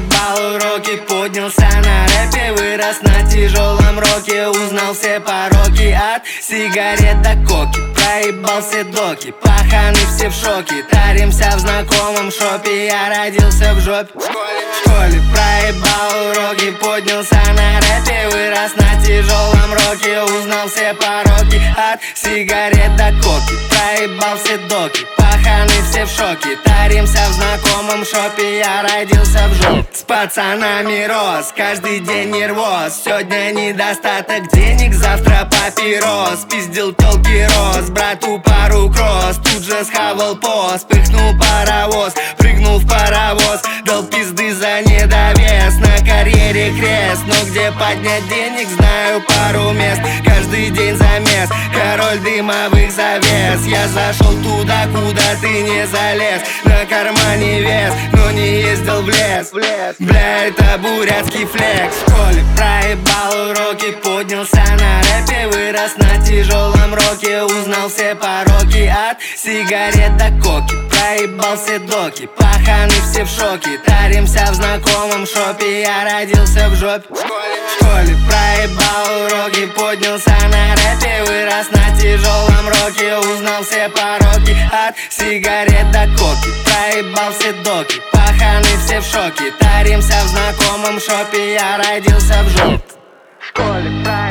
проебал уроки, поднялся на рэпе, вырос на тяжелом роке, узнал все пороки от сигарет до коки. Проебал все доки, паханы все в шоке, таримся в знакомом шопе, я родился в жопе. В школе проебал уроки, поднялся на рэпе, вырос на тяжелом роке, узнал все пороки от сигарет до коки. Проебал все доки, паханы все в шоке, таримся в знакомом шопе, я родился в жопе. С пацанами рос, каждый день нервоз, сегодня недостаток денег, завтра папирос. Пиздил тёлки рост, брату пару кросс, тут же схавал пост, пыхнул паровоз, прыгнул в паровоз, дал пизды за недовес, на карьере крест, но где поднять денег, знаю пару мест, каждый день замес, король дымовых завес. Я зашел туда, куда ты не залез, на кармане вес, но не ездил в лес. Бля, это бурятский флекс. В школе проебал уроки, поднялся на рэпе, вырос на тяжелом роке, узнал все пороки от сигарет до коки. Проебал все доки, паханы все в шоке, таримся в знакомом шопе, я родился в жопе. В школе проебал уроки, поднялся на рэпе, вырос на тяжелом роке, узнал все пороки от сигарет до коки. Проебал все доки, паханы все в шоке, таримся в знакомом шопе, я родился в жопе. В школе